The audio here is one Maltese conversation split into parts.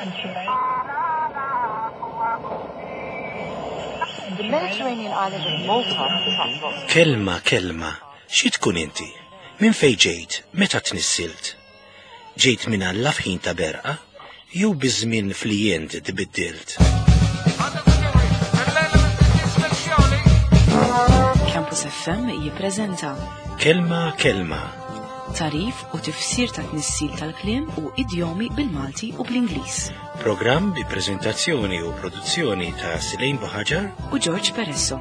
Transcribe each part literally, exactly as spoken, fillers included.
The Mediterranean island of Malta attracts. Kelma, kelma, xi tkun inti? Min fej ġejt, meta tnissilt? Ġejt minn Alla f'ħin ta' berqa, jew biżmien flijent tibiddilt? Campus F M jippreżenta Kelma, kelma. tarif u tifsir ta' tnissil tal-kliem u idjomi bil-Malti u bl-Ingliż. Programm bi preżentazzjoni u produzzjoni ta' Silejn Boħaġar u George Peresso.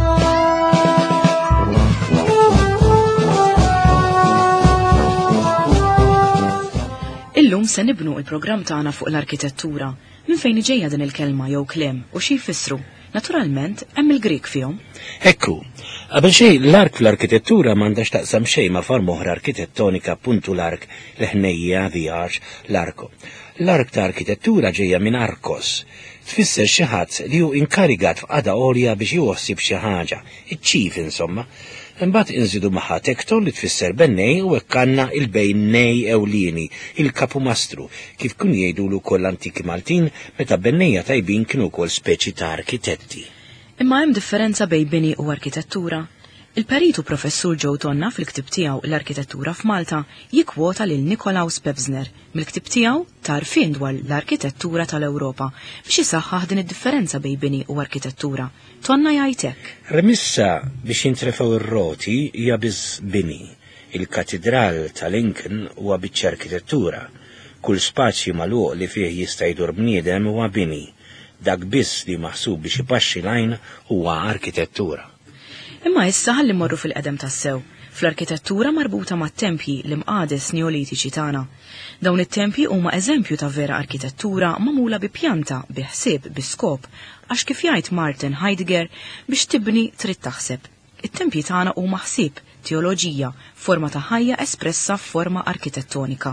Illum se nibnu il-programm tagħna fuq l-arkitettura. Minn fejn ġejja din il-kelma jew kliem u xi jfissru? Naturalment, hemm il-Grik fihom. Ekku, qabel xejn l-ark fl-arkitettura m'għandax taqsam xejn ma' forma oħra arkitettonika puntu l-ark l-ħnejja the arch l-arko. L-ark ta' arkitettura ġejja minn arkos. Tfisser xi ħadd li hu inkarigat f'qada għolja biex joħsib xi ħaġa, iċ-ċif insomma. Imbagħad inżidu magħha tekton li tfisser bennej u hekk għandna il-bejn nej ewlieni, il-kapu mastru, kif kun jgħidulu wkoll antiki Maltin meta bennejja tajbin kienu wkoll speċi ta' arkitetti. Imma hemm differenza bejn bini u arkitettura. Il-peritu professur Joe Tonna fil-ktib tiegħu l-arkitettura f'Malta jikkwota lil Nikolaus Pevsner mill-ktib tiegħu tarfien dwar l-arkitettura tal-Ewropa biex isaħħaħ din id-differenza bejn bini u arkitettura. Tonna jgħid hekk. Remissa biex jintrefgħu ir-roti hija biss bini. Il-katedral ta' Lincoln huwa biċċa arkitettura. Kull spazju magħluq li fih jista' jdur bniedem huwa bini. Dak biss li maħsub biex ipaxxi l-għajn huwa arkitettura. Imma issa ħalli mmorru fil-qedem tas-sew, fl-arkitettura marbuta mat-tempji l-imqades neolitiċi tagħna. Dawn it-tempji huma eżempju ta' vera arkitettura magħmula bi pjanta, bi ħsieb, bi skop, għax kif jgħid Martin Heidegger biex tibni trid taħseb. It-tempji tagħna huma ħsieb, teoloġija, forma ta' ħajja espressa f'forma arkitettonika.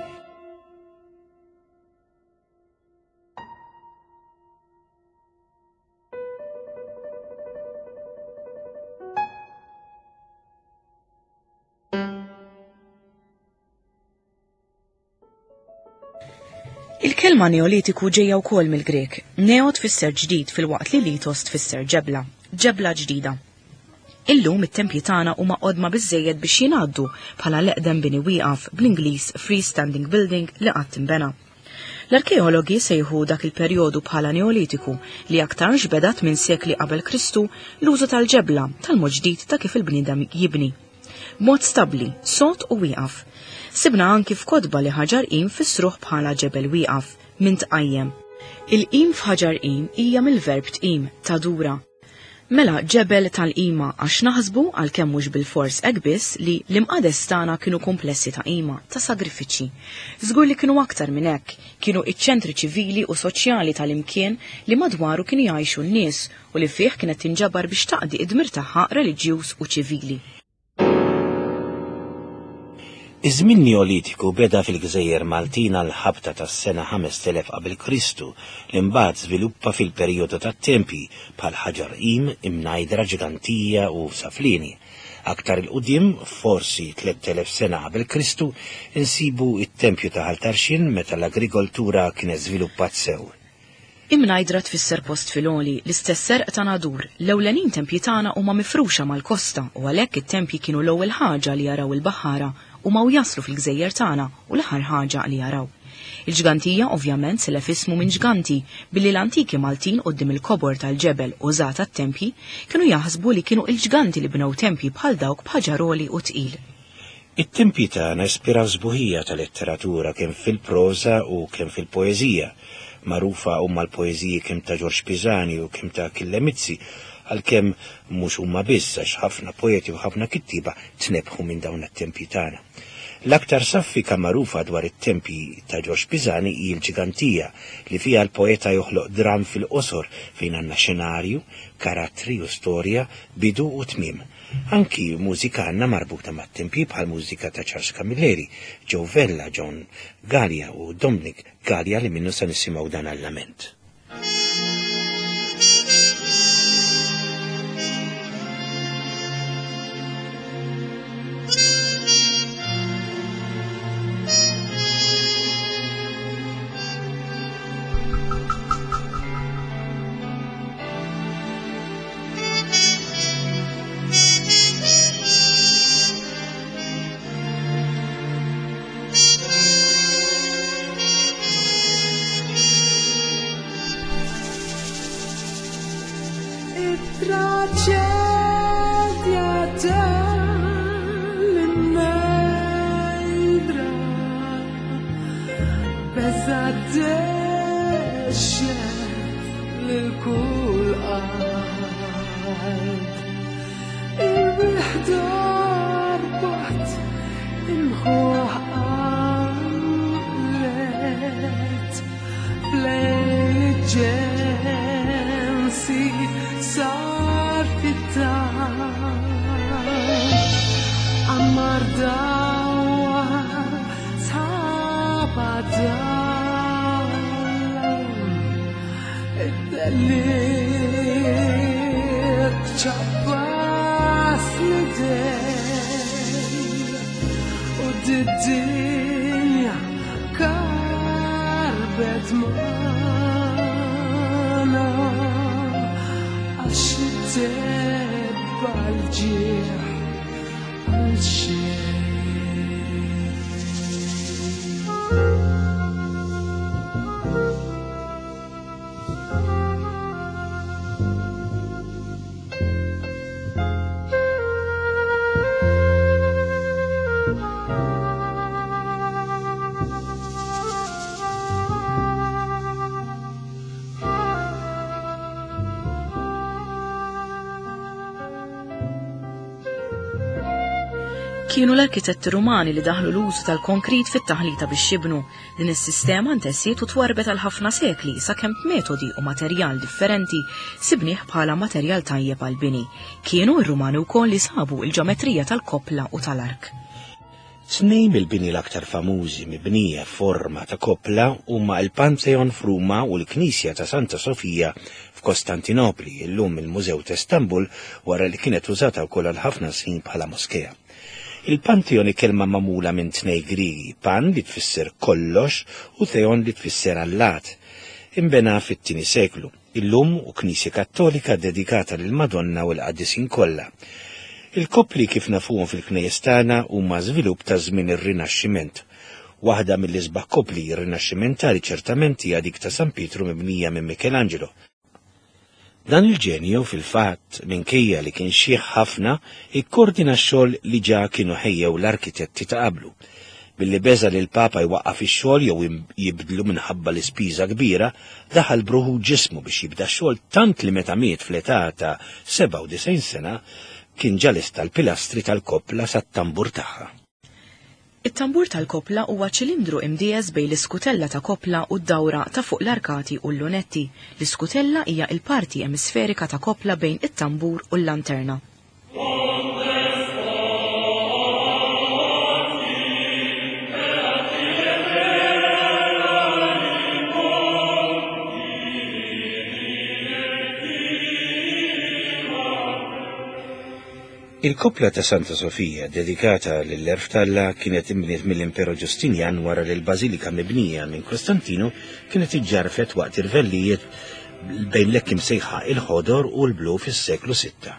Il-kelma neolitiku ġejja wkoll mill-Grek. Neo tfisser ġdid fil-waqt li litos tfisser ġebla, ġebla ġdida. Illum it-tempji tagħna huma qodma biżżejjed biex jingħaddu bħala l-eqdem bini wieqaf bl-Ingliż freestanding building li qatt inbena. L-arkeologi sejħu dak il-perjodu bħala neolitiku li aktar ġbedat minn sekli qabel Kristu l-użu tal-ġebla tal-mod ġdid ta' kif il-bniedem jibni. Mod stabbli, sod u wieqaf. Sibna anki f'kodba li ħaġar qim fissruh bħala ġebel wieqaf minn tqajjem. Il-qim f'ħaġar qim hija mill-verb tqim ta' dura. Mela ġebel tal-qima għax naħsbu għalkemm mhux bil-fors hekk biss li l-imqades tagħna kienu komplessi ta' qima, ta' sagrifiċi. Żgur li kienu aktar minn hekk, kienu iċ-ċentri ċivili u soċjali tal-imkien li madwaru kienu jgħixu n-nies u li fih kienet tinġabar biex taqdi id-dmir tagħha reliġjuż u ċivili. Iż-żmien neolitiku beda fil-Gżejjer Maltina l-ħabta tas-sena ħames telef qabel Kristu li mbagħad żviluppa fil-perjodu tat-tempji bħal ħaġar qim, imnajdra ġigantija u saflini. Aktar il-qudiem, forsi tliet telef sena qabel Kristu, insibu it-tempju ta' Ħaltarxin meta l-agrikoltura kienet żviluppat sew. Imnajdra tfisser post filoli, l-istess serq ta' nadur. L-ewlenin tempji tagħna huma mifruxa mal-kosta u għalhekk it-tempji kienu l-ewwel ħaġa li jaraw il-baħħara u ma jaslu fil-Gżejjer tagħna u l-aħħar ħaġa li jaraw. Il-ġgantija ovvjament selef ismu minn ġganti billi l-antiki Maltin qudiem il-kobor tal-ġebel użat għat-tempji kienu jaħsbu li kienu il-ġganti li bnew tempji bħal dawk b'ħaġaroli u tqil. It-tempji tagħna ispiraw żbuħija tal-letteratura kemm fil-proża u kemm fil-poeżija. Marufa huma l-poeżiji kemm ta' George Pisani u kemm ta' Killemizzi, għalkemm mhux huma biss għax ħafna poeti u ħafna kittiba tnebħu minn dawn it-tempji tagħna. L-aktar saffika magħrufa dwar it-tempji ta' George Pisani hi l-ġigantija li fiha l-poeta joħloq dram fil-qosor fejn għandna xenarju, karattri u storja, bidu u tmiem. Anki mużika għandna marbuta mat-tempji bħal mużika ta' Charles Camilleri, Joe Vella, John Gallia u Dominic Gallia li minnu se nisimgħu dan għall-lament. للكل قاعد الوحدة ربحت المخوح قلت ليل جنسي صار في التعب عمر دوا صعب الليل شباس لدي ود الدنيا كربت مانا عشتت بالجيح الشيء Kienu l-arkitetti Rumani li daħlu l-użu tal-konkrit fit-taħlita biex jibnu. Din is-sistema ntessiet u twarbet għal ħafna sekli sakemm metodi u materjal differenti sibnieh bħala materjal tajjeb għal bini. Kienu r-Rumani wkoll li sabu l-ġeometrija tal-koppla u tal-ark. Tnejn mill-bini l-aktar famużi mibnija forma ta' koppla huma l-Pantheon f'Ruma u l-Knisja ta' Santa Sofija f'Kostantinopli, illum il-Mużew ta' Istanbul wara li kienet użata wkoll għal ħafna snin bħala moskea. Il-Pantheon kelma mamula minn tnej Griegi, pan li tfisser kollox u theon li tfisser allat. Imbena fit-tieni seklu, illum u Knisja Kattolika dedikata lil Madonna u l-Qaddisin kollha. Il-koppli kif nafuhom fil-knejjes tagħna huma żvilupp ta' żmien ir-Rinaxximent. Waħda mill-isbaħ koppli rinaxximentali ċertament hija dik ta' San Pietru mibnija minn Michelangelo. Dan il-ġenju fil-fatt minkejja li kien xieħ ħafna ikkoordina x-xogħol li ġa kienu ħejjew l-arkitetti ta' qablu. Billi beża li l-Papa jwaqqaf ix-xogħol jew jibdlu minħabba l-ispiża kbira, daħal bruħu ġismu biex jibda x-xogħol tant li meta miet fl-età ta' seba' u disgħin sena kien ġalis tal-pilastri tal-koppla sat-tambur tagħha. It-tambur tal-koppla huwa ċilindru imdiez bejn l-iskutella ta' koppla u d-dawra ta' fuq l-arkati u l-lunetti. L-iskutella hija l-parti emisferika ta' koppla bejn it-tambur u l-lanterna. Il-koppla ta' Santa Sofija, dedikata lill-Erftalla, kienet imbniet mill-Imperu Ġustinjan wara li l-Bażilika mibnija minn Konstantinu kienet iġġarfet waqt ir-vellijiet bejn l-hekk imsejħa il-ħodor u l-blu fis-seklu sitta.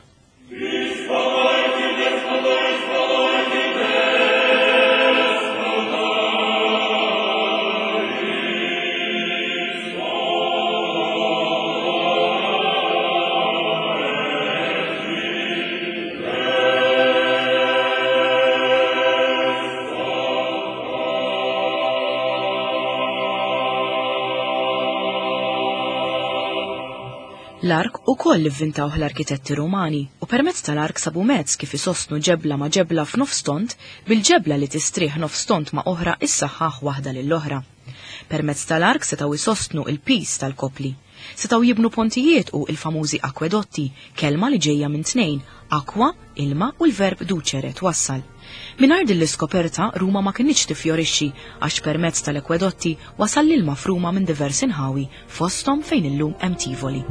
L-ark u koll ivvintawh l-arkitetti Rumani u permezz tal-ark sabu mezz kif isostnu ġebla ma' ġebla f'nofs stont bil-ġebla li tistrieħ nofs stont ma' oħra issaħħaħ waħda lill-oħra. Permezz tal-ark setgħu isostnu il-pis tal-kopli. Setgħu jibnu pontijiet u il-famużi akwedotti, kelma li ġejja minn tnejn, akwa, ilma u l-verb duċere twassal. Mingħajr din l-iskoperta Ruma ma kienx tifjorixxi għax permezz tal-ekwedotti wasal l-ilma f'Ruma minn diversi nħawi fosthom fejn illum hemm Tivoli.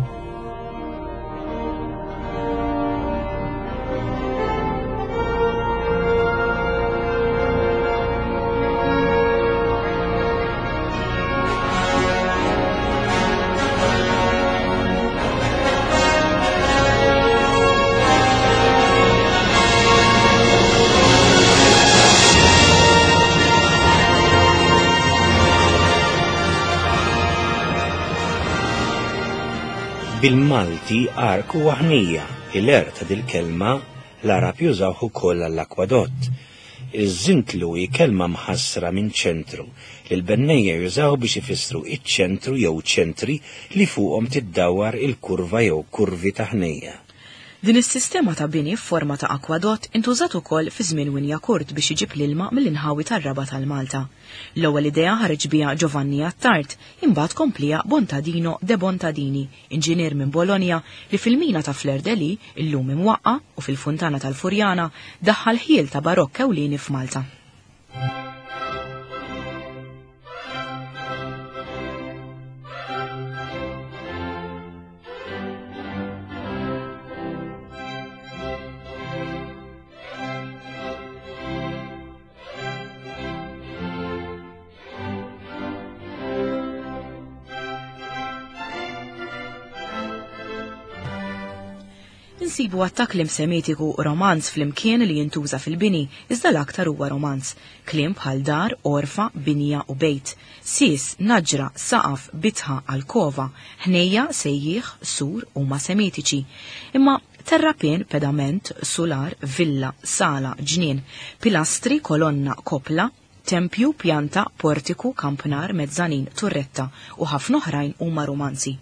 Bil-Malti ark huwa ħnija, il-er ta' dil-kelma l-Arab jużawh ukoll għall-akwadott. Iż-żintlu hi kelma mħassra minn ċentru li l-bennejja jużaw biex ifissru iċ-ċentru jew ċentri li fuqhom tiddawwar il-kurva jew kurvi ta' ħnejja. Din is-sistema ta' bini f'forma ta' akwadott intużat ukoll fi żmien Winja Kurt biex iġib l-ilma mill-inħawi tar-raba tal-Malta. L-ewwel idea ħareġ biha Giovanni Attard, imbagħad komplija Bontadino de Bontadini, inġinier minn Bologna li fil-mina ta' Flerdeli, illum imwaqqa u fil-Funtana tal-Furjana daħħal ħiel ta' barokk ewlieni f'Malta. Insibu għattak klim semitiku romanz fl-imkien li jintuża fil-bini, iżda l-aktar huwa romanz. Klim bħal dar, orfa, binja u bejt. Sis, naġra, saqaf, bitħa, alkova, ħnejja, sejjieħ, sur u ma semitiċi. Imma terrapien, pedament, solar, villa, sala, ġnien, pilastri, kolonna, kopla, tempju, pjanta, portiku, kampnar, mezzanin, turretta u ħafna oħrajn huma romanzi.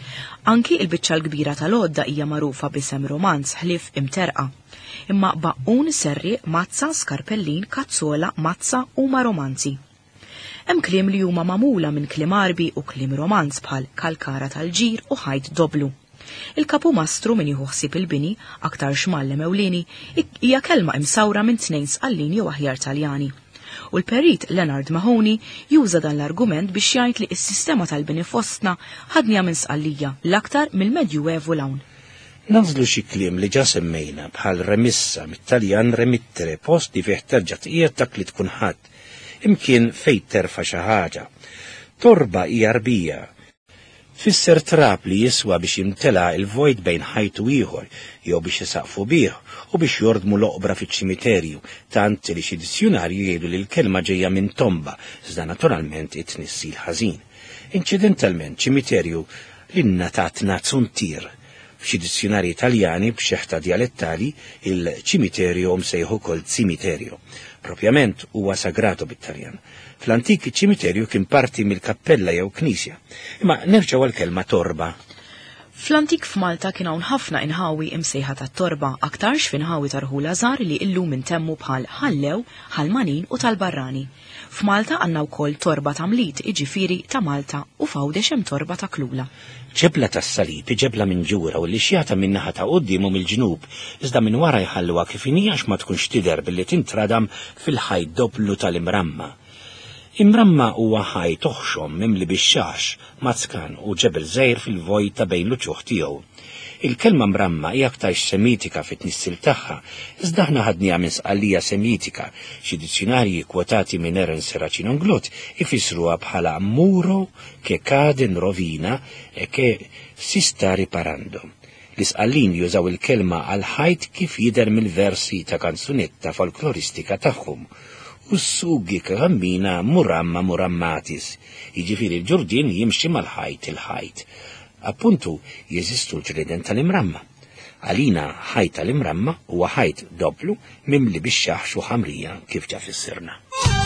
Anki il-biċċa l-kbira tal-għodda hija magħrufa b'isem romanz ħlief imterqa. Imma baqqun, serri, mazza, skarpellin, kazzola, mazza huma romanzi. Hemm kliem li huma magħmula minn kliem arbi u kliem romanz bħal kalkara tal-ġir u ħajt doblu. Il-kapu mastru min jieħu ħsieb il-bini aktar xmallem ewlieni hija kelma imsawra minn tnejn sqallin jew aħjar Taljani. U l-perit Leonard Mahoney juża dan l-argument biex jgħid li s-sistema tal-bini fostna ħadnija minn sqallija l-aktar mill-Medjuevu l-hawn. Nażlu xi kliem li ġa semmejna bħal remissa mit-Taljan remittere post li fih terġa' tqiegħed dak li tkun ħadd imkien fejn terfa' xi ħaġa. Torba hija rbija. Fisser trap li jiswa biex jimtela il-vojt bejn ħajtu ieħor jew biex jisaqfu bih u biex jordmu l-oqbra fiċ-ċimiterju, tant li xi dizzjonarji jgħidu li l-kelma ġejja minn tomba, iżda naturalment it-tnissil ħażin. Incidentalment ċimiterju l-innatat nazzuntir. F'xi dizzjonarji Taljani b'xeħta dialettali il-ċimiterju msejħu kol cimiterju. Propjament huwa sagrato bit-Taljan. Fl-antik ċimiterju kien parti mill-kappella jew knisja. Imma nerġgħu għall-kelma torba. Fl-antik f'Malta kien hawn ħafna inħawi imsejħa tat-torba, aktarx f'inħawi tarħula żgħar li illum intemmu bħal ħallew, ħalmanin u tal-barrani. F'Malta għandna wkoll torba ta' mlit, iġifieri ta' Malta, u f'Għawdex hemm torba ta' Klula. Ġebla tas-salib ġebla minn ġura u li xjata minn naħa ta' quddiem u mill-ġnub, iżda minn wara jħalluha kif inhi għax ma tkunx tidher billi tintradam fil-ħajt dopplu tal-imramma. Imramma huwa ħajt toħxom mimli bix-xax, mazzkan u ġebel żgħir fil-vojt ta' bejn l-uċuħ tiegħu. Il-kelma mramma hija aktar semitika fit-tnissil tagħha, iżda aħna ħadniha minn sqallija semitika, xi dizzjonarji kwotati minn Eren Seracin Onglot ifissruha bħala muro che cade in rovina e che si sta riparando. L-isqallin jużaw il-kelma għal ħajt kif jidher mill-versi ta' kanzunetta folkloristika tagħhom. U s-sugi kammina muramma murammatis, jiġifieri l-ġurdien jimxi mal-ħajt il-ħajt. Appuntu jeżistu l-ġrieden tal-imramma. Għalina ħajt tal-imramma huwa ħajt dopplu mimli bix-xaħx u ħamrija kif ġa fissirna.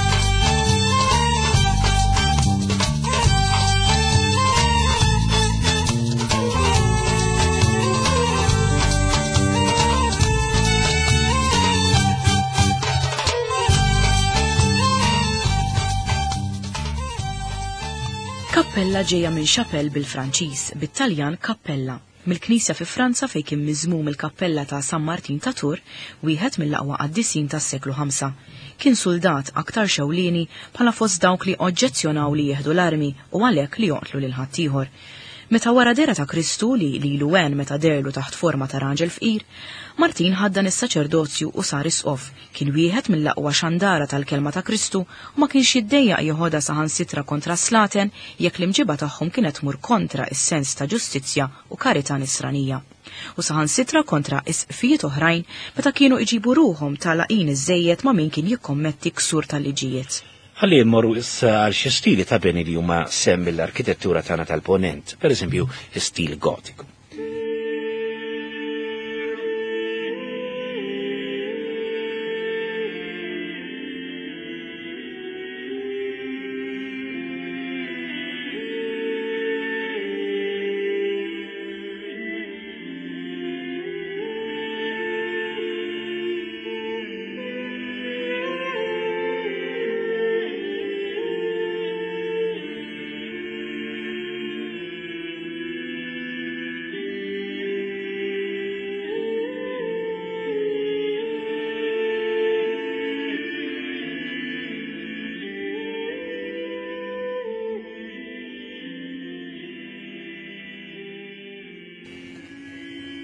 Kappella ġejja minn xapell bil-Franċiż, bit-Taljan kappella. Mill-Knisja fi Franza fejn kien miżmum il-kappella ta' San Martin ta' Tur, wieħed mill-aqwa qaddisin tas-seklu ħamsa. Kien soldat aktar xewlieni bħala fost dawk li oġġezzjonaw li jieħdu l-armi u għalhekk li joqtlu lil ħaddieħor. Meta wara dera ta' Kristu li lilu għen meta derlu taħt forma ta' raġel fqir, Martin ħaddan is-saċerdozju u sar isqof. Kien wieħed mill-aqwa xandara tal-kelma ta' Kristu u ma kienx jiddejjaq jeħodha saħansitra kontra slaten jekk l-imġiba tagħhom kienet tmur kontra is-sens ta' ġustizzja u karità nisranija. U saħansitra kontra isqfijiet oħrajn meta kienu iġibu ruhom tal-laqin iż-żejjed ma' min kien jikkommetti ksur tal-liġijiet. Ħalli mmorru issa għal xi stili ta' beni li huma semm mill-arkitettura tagħna tal-Ponent, pereżempju stil gotiku.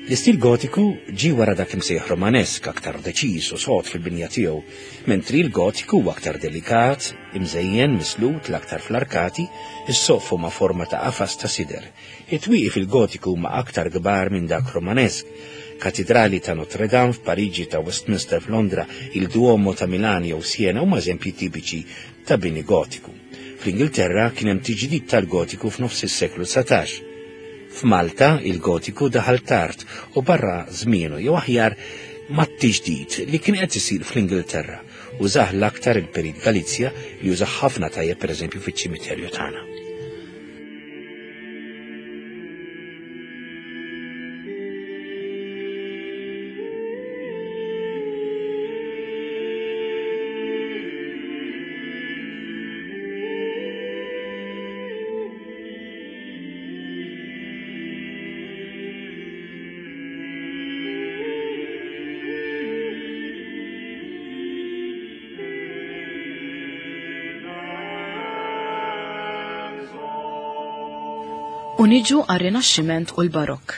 L-istil gotiku ġi wara dak imsejħ romanesk aktar deċiż u sod fil-binja tiegħu, mentri l-gotiku huwa aktar delikat, imżejjen mislut l-aktar fl-arkati, is-soff huma forma ta' qafas ta' sider. It-twieqi fil-gotiku huma aktar kbar minn dak romanesk. Katedrali ta' Notre Dame f'Pariġi, ta' Westminster f'Londra, il-Duomo ta' Milan jew Siena huma eżempji tipiċi ta' bini gotiku. Fl-Ingilterra kien hemm tiġdid tal-gotiku f'nofs is-seklu satax. F'Malta il-gotiku daħal tard u barra żmienu jew aħjar mat-tiġdid li kien qed isir fl-Ingilterra użah l-aktar il-Perit Galizja li użah ħafna tajjeb pereżempju fiċ-ċimiterju tagħna. U niġu għar-Rinaxximent u l-Barokk.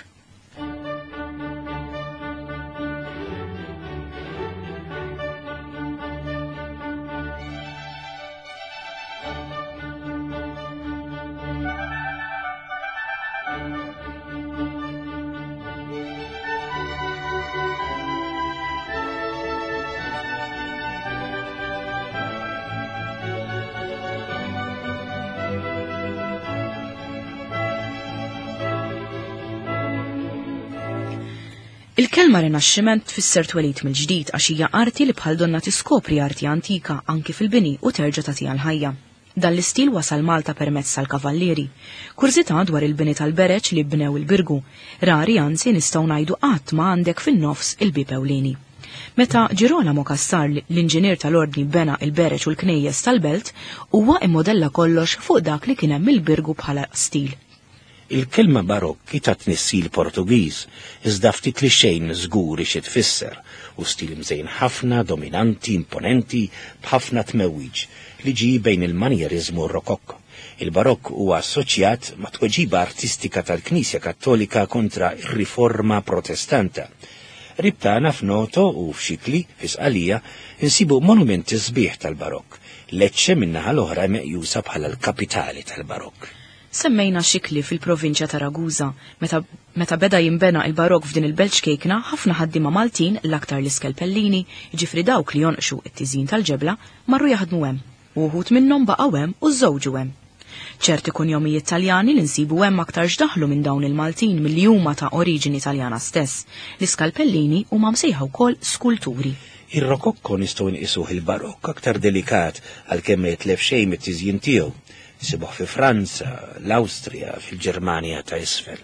Il-kelma Rinaxximent tfisser twelid mill-ġdid għax hija arti li bħal donna tiskopri arti antika anki fil-bini u terġa' tagħtiha l-ħajja. Dan l-istil wasal Malta permezz tal-kavallieri. Kurzità dwar il-bini tal-bereċ li bnew il-Birgu. Rari anzi nistgħu ngħidu qatt ma għandek fin-nofs il-bib ewlieni. Meta Girolamo Cassar l-inġinier tal-ordni bena il-bereċ u l-knejjes tal-belt huwa immodella kollox fuq dak li kien hemm il-Birgu bħala stil. Il-kelma barokk kita tnissil Portugiż, iżda ftit li xejn żgur ix tfisser, u stil mżejn ħafna, dominanti, imponenti, b'ħafna tmewwiġ li ġi bejn il-manjerizmu u r-rokokko. Il-barokk huwa assoċjat ma' tweġiba artistika tal-Knisja Kattolika kontra ir-riforma protestanta. Ribtana f'Noto u f'Xikli, f'Isqalija, insibu monumenti sbieħ tal-barokk. Lecce minnaħa l-oħra meqjusa bħala l-kapitali tal-barokk. Semmejna Xikli fil-provinċja ta' Ragusa. Meta, meta beda jimbena il-barokk f'din il-belt xkejkna, ħafna ħaddiema Maltin l-aktar l-iskelpellini, ġifri dawk li jonqxu it-tiżin tal-ġebla, marru jaħdmu hemm. Uħut minnhom baqgħu hemm u żżewġu hemm. ċerti kunjomijiet Taljani li nsibu hemm aktar x'daħlu minn dawn il-Maltin milli huma ta' oriġini Taljana stess. L-iskalpellini huma msejħa wkoll skulturi. Ir-rokokko nistgħu nqisuh il-barokk aktar delikat għalkemm ma jitlef xejn mit-tiżjin tiegħu. Sibuh fi Franza, l-Awstrija, fil-Ġermanja ta' isfel.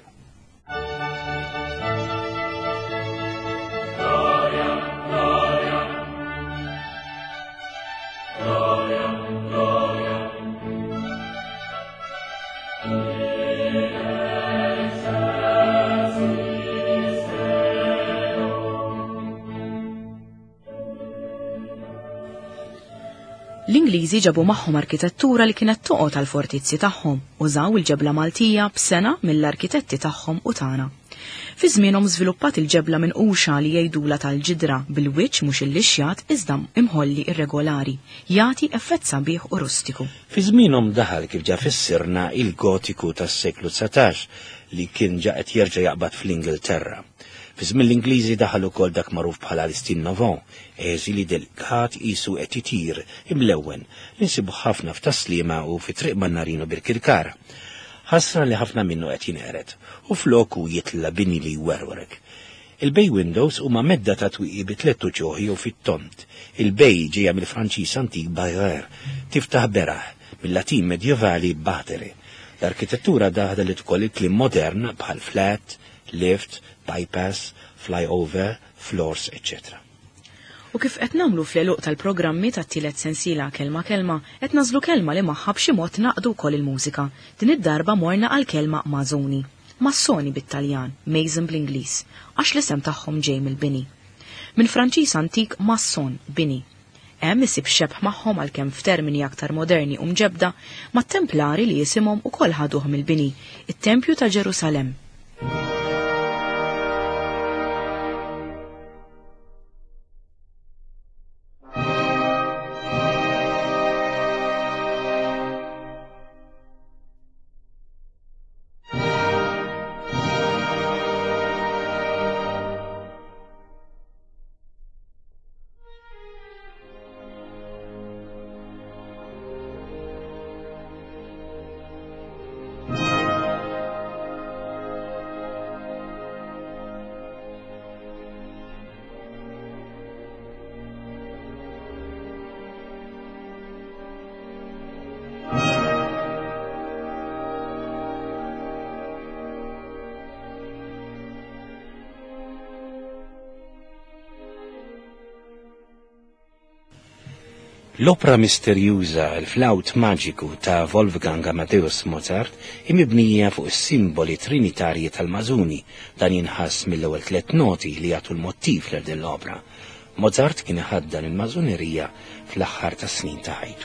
L-Ingliżi ġabu magħhom arkitettura li kienet toqgħod tal-fortizzi tagħhom, użaw il-ġebla Maltija b'sena mill-arkitetti tagħhom u tagħna. Fi żmienhom żviluppat il-ġebla minquxa li jgħidula tal-ġidra bil-wiċċ mhux il-lixjat iżda imħolli irregolari, jagħti effett sabiħ u rustiku. Fi żmienhom daħal kif ġa fissirna il-gotiku tas-seklu tsatax li kien ġa qed jerġa' jaqbad fl-Ingilterra. Fi żmien l-Ingliżi daħal ukoll dak magħruf bħala l-istil Nouveau, eżili delikat qisu qed itir imlewwen li nsibu ħafna f'Taslima u fi triq Mannarino bil-Kirkara. Ħasra li ħafna minnu qed jinqered u floku jitla bini li jwerwerek. Il-bay windows huma medda ta' twieqi bi tliet ċoħi u fit-tont. Il-bay ġejja mill-Franċiż antik barrière, tiftaħ beraħ, mill-Latin medjevali batere. L-arkitettura daħlet ukoll il-klim modern bħal flat, lift, bypass, flyover, floors, et cetera. U kif qed nagħmlu fl-eluq tal-programmi tat-tielet sensiela kelma kelma, qed nażlu kelma li magħha b'xi mod naqdu wkoll il-mużika. Din id-darba morna għal kelma mażoni. Massoni bit-Taljan, Mason bl-Ingliż, għax l-isem tagħhom ġej mill-bini. Min Franċiż antik masson, bini. Hemm isib xebħ magħhom għalkemm f'termini aktar moderni u mġebda mat-Templari li jisimhom ukoll ħaduh mill-bini, it-Tempju ta' Ġerusalemm. L-opra misterjuża l-flawt maġiku ta' Wolfgang Amadeus Mozart imibnija fuq is-simboli trinitarji tal-Mażuni dan jinħass mill-ewwel tliet noti li jagħtu l-mottiv l din l-opra. Mozart kien iħaddan il-Mażunerija fl-aħħar ta' snin ta' ħajtu.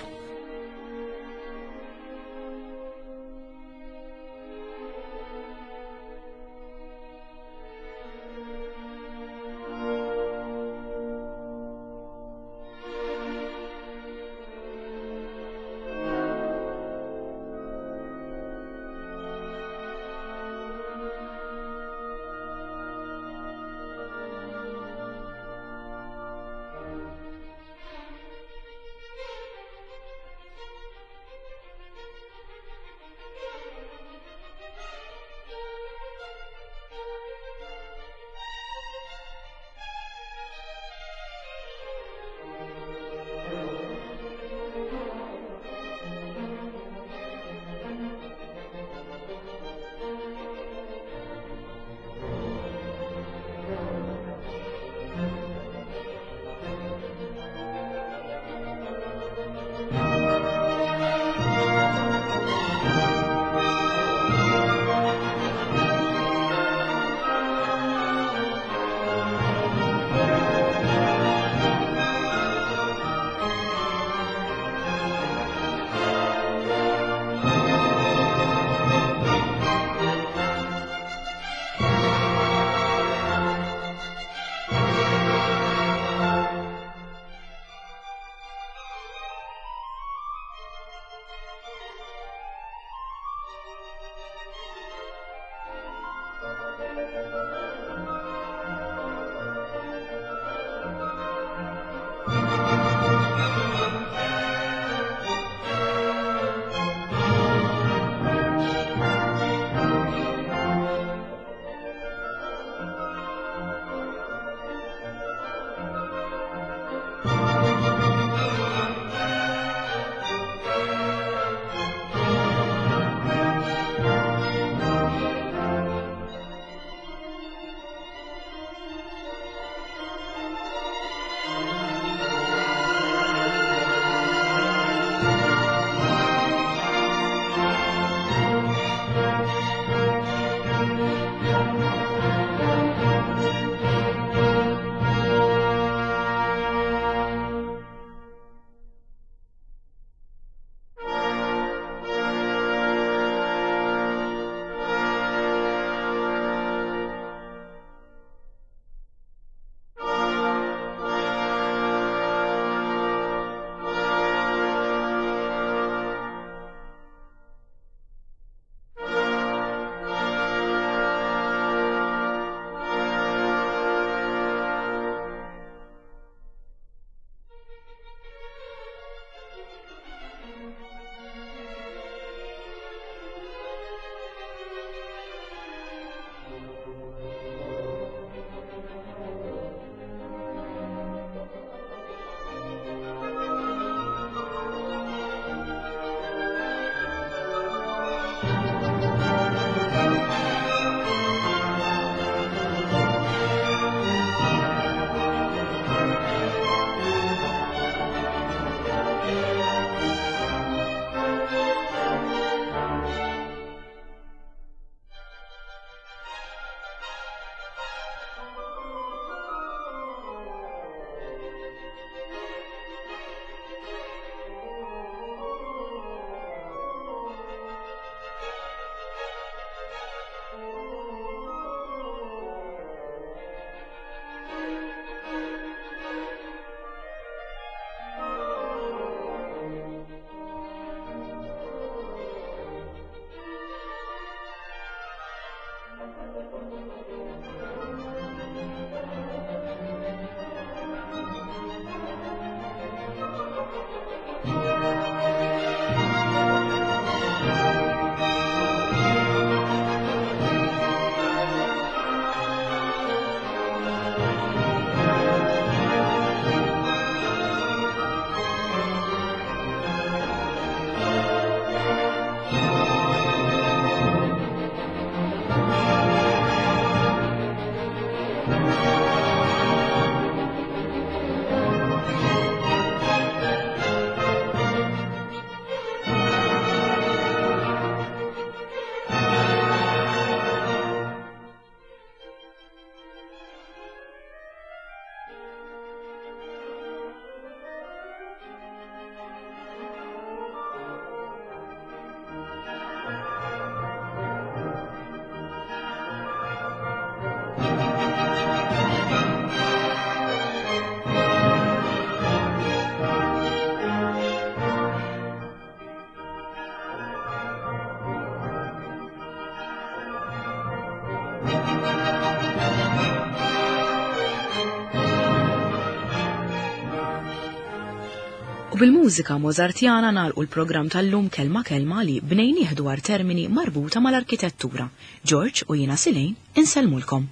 U bil-mużika Mozartiana nagħlqu l-programm tal-lum kelma kelma li bnejnieh dwar termini marbuta mal-arkitettura. George u jiena Silejn insellmulkom.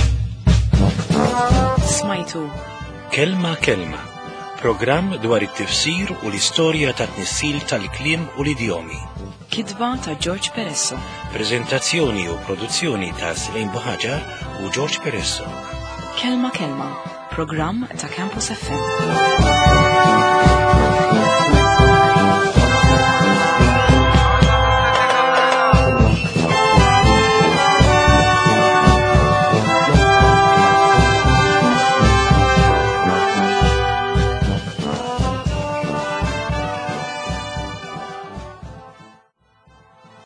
Smajtu Kelma kelma. Programm dwar it-tifsir u l-istorja ta' tnissil tal-kliem u l-idjomi. Kitba ta' George Peresso. Prezentazzjoni u produzzjoni ta' Silejn Buħaġar u George Peresso. Kelma kelma. Programm ta' Campus F M.